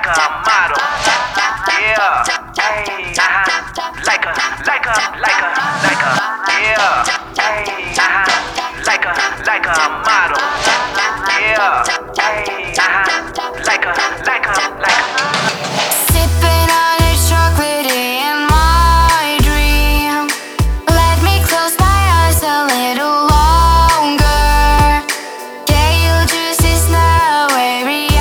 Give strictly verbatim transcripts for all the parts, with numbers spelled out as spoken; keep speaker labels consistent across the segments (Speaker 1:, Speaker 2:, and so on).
Speaker 1: like a model. Yeah, hey, uh-huh. Like a, like a, like a, like a, yeah, hey, uh-huh. Like a, like a model. Yeah, hey, uh-huh. Like a, like a, like a.
Speaker 2: Sipping on a chocolate in my dream. Let me close my eyes a little longer. Kale juice is now a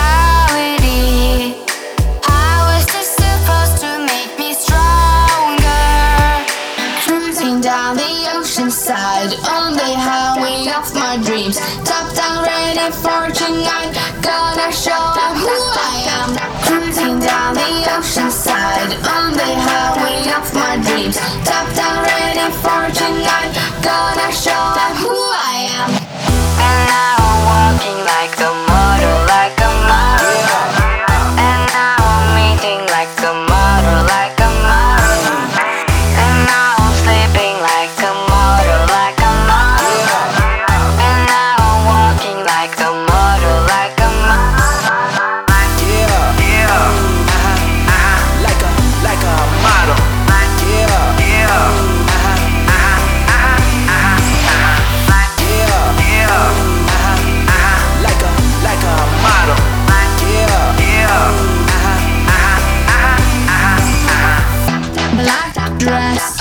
Speaker 2: reality. How was this supposed to make me stronger? Cruising down the ocean side on the highway of my dreams. Top down, ready for tonight. Gonna show them who I am. Cruising down the ocean side on the highway of my dreams. Top down, ready for tonight. Gonna show them who I am. And now I'm walking like a model, like a model. And now I'm eating like a model, like a model. And now I'm sleeping like a model, like a model. And now I'm walking like a model, like a model.
Speaker 1: Yeah, yeah, uh-huh, uh-huh. Like a, like a model. Yeah, yeah, uh-huh, uh-huh, uh-huh, uh-huh. Yeah, yeah, uh-huh, uh-huh. Like a, like a model. Yeah, yeah, uh-huh, uh-huh, uh-huh, uh-huh.
Speaker 2: Black dress,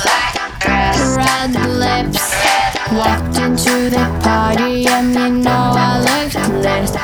Speaker 2: red lips. Walked into the party and you know I looked lit.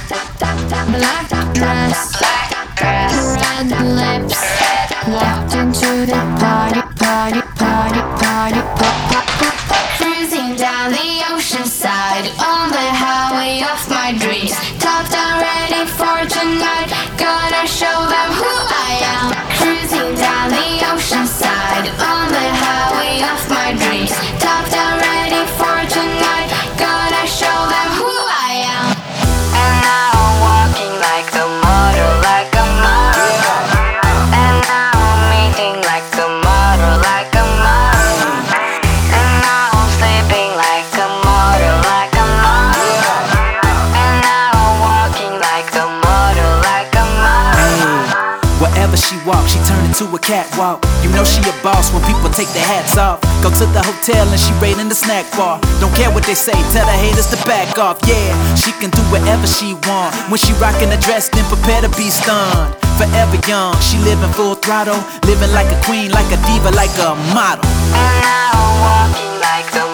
Speaker 2: Black dress, red lips. Walked into the party, party, party, party, party. Cruising down the ocean side on the highway of my dreams. Top down, ready for tonight. Gonna show them who I am. Cruising down the ocean side on the highway of my dreams. Top down, ready for tonight. Gonna show them who I am. And now I'm walking like a model, like a model. And now I'm eating like a model, like a model. And now I'm sleeping like a model, like a model. And now I'm walking like a model, like a model.
Speaker 3: Wherever she walks, she turn into a catwalk. You know she a boss when people take their hats off. Go to the hotel and she raiding the snack bar. Don't care what they say, tell the haters to back off. Yeah, she can do whatever she want. When she rockin' a dress, then prepare to be stunned. Forever young, she living full throttle. Living like a queen, like a diva, like a model.
Speaker 2: And now I'm walking like a